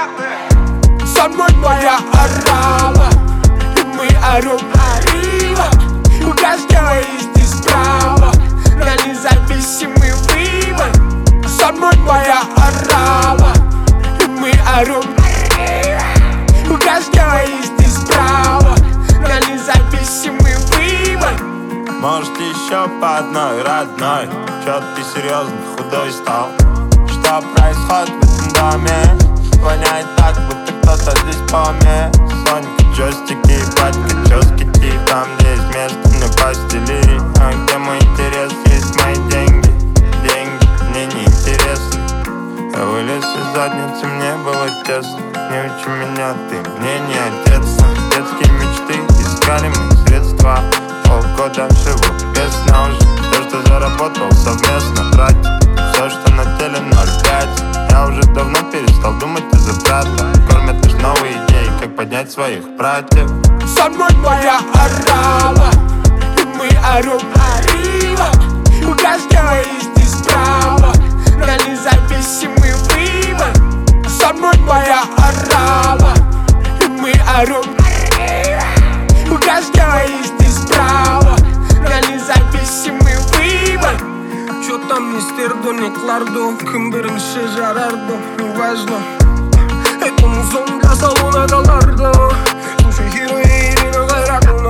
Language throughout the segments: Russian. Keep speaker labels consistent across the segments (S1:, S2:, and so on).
S1: Со мной моя орава, и мы орем arriba. У каждого есть здесь право на независимый выбор. Со мной моя орава, и мы орем arriba. У каждого есть здесь право на независимый выбор.
S2: Может еще по одной, родной? Чё ты серьезно худой стал? Что происходит в этом доме? Воняет так, будто кто-то здесь помер. Сонька, джойстики, батька, чёски, там где есть место, мне постели. А где мой интерес, есть мои деньги. Деньги мне не интересны. Я вылез из задницы, мне было тесно. Не учи меня, ты мне не отец. Детские мечты, искали мы средства. Полгода живу без сна уже. Все, что заработал, совместно тратить. Все, что на теле 0,5. Я уже давно перестал думать из-за брата. Кормят лишь новые идеи, как поднять своих братьев.
S1: Со мной моя орава, и мы орем arriba. У каждого есть здесь право на независимый выбор. Со мной моя орава, и мы орем arriba. У каждого есть здесь право на независимый выбор.
S3: Чё там мистердо, не клардо, кім бірінші жарардо, неважно. Это музон для салона Галардо. Слушай, Хиро и Ирина Гайратовна.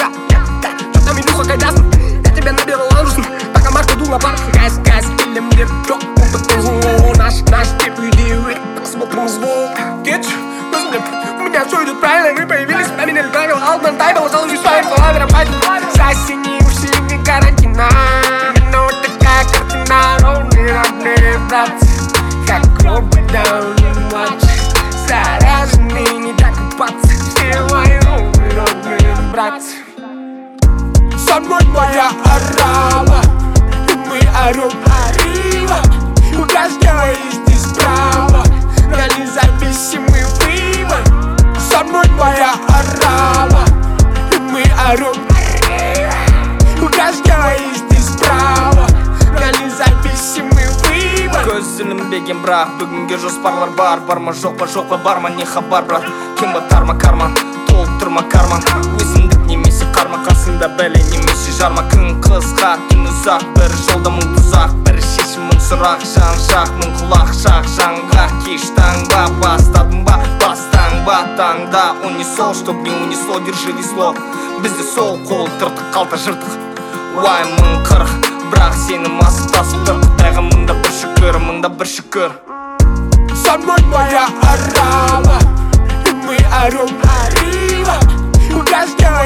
S3: Чё там, Илюха, Кайдас? Я тебя набирал нужно. Пока Марка дула пар. Газ, пилим мир, чё? Опыт зло. Наш тип идеи, так смотрим звук. Кетч, у меня все идет правильно. Мы появились, поменяли правила. Алтман Тайбл, залужи свои слова, веропать. Засини уши, не карантина. Но такая картина, ровный родные братцы. Как робы даун младший. Заряженные, не докупаться. Все мои родные братцы.
S1: Со мной моя орава, и мы орем arriba. У каждого есть здесь право на независимый выбор. Со мной моя орава, и мы орем arriba. У каждого есть здесь право на независимый выбор.
S3: Көз ілінбеген бірақ бүгінге жоспарлар бар. Бар ма жоқ па, жоқ па, бар ма не хабар, брат. Кем батар ма карман, толықтырма карман. Өзіндік немесе қарма, қасында бәле немесе жарма. Күн қысқа, түн ұзақ, бір жолда мың тұзақ. Бір шешім мың сұрақ, жан жақ, мың құлақ шақ. Жаңға кеш таңба, бастадың ба, бастаң ба таңда. Унесол, чтоб не унесло, держи весло. Бізде сол қол, тыртық қалта жыртық. Уай мың қырық, бірақ сені масықтасып тұр. Құдайға мыңда бір шүкір, мыңда бір шүкір.
S1: Со мной моя орава, и мы орем arriba. У каждого